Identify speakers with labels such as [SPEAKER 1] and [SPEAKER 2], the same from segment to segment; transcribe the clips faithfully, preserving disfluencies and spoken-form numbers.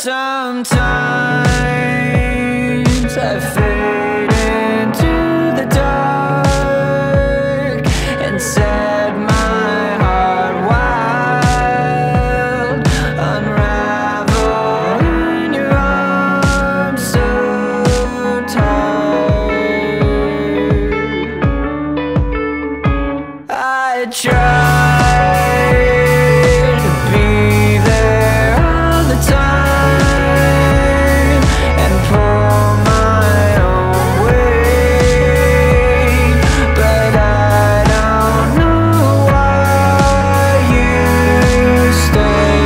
[SPEAKER 1] Sometimes I fade into the dark and set my heart wild, unravel in your arms so tight. I try to be there all the time and pull my own weight, but I don't know why you stay.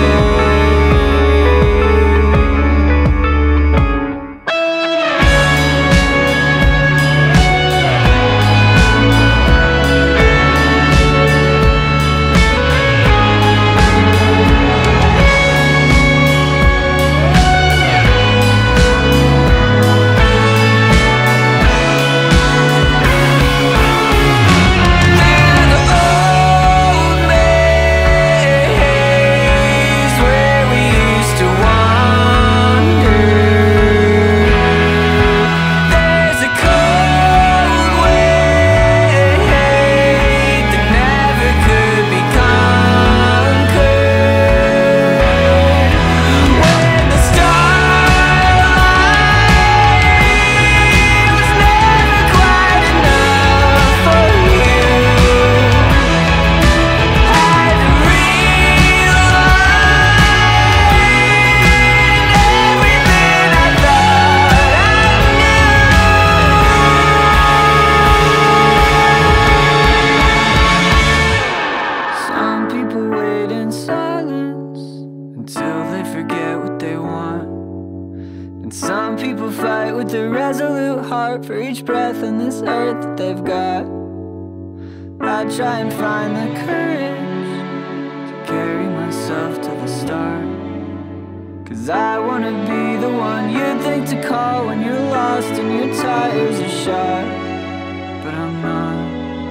[SPEAKER 1] Some people fight with a resolute heart for each breath on this earth that they've got. I try and find the courage to carry myself to the start, 'cause I wanna be the one you'd think to call when you're lost and your tires are shot. But I'm not.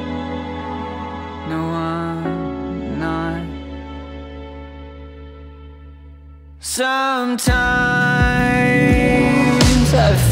[SPEAKER 1] No, I'm not. Sometimes I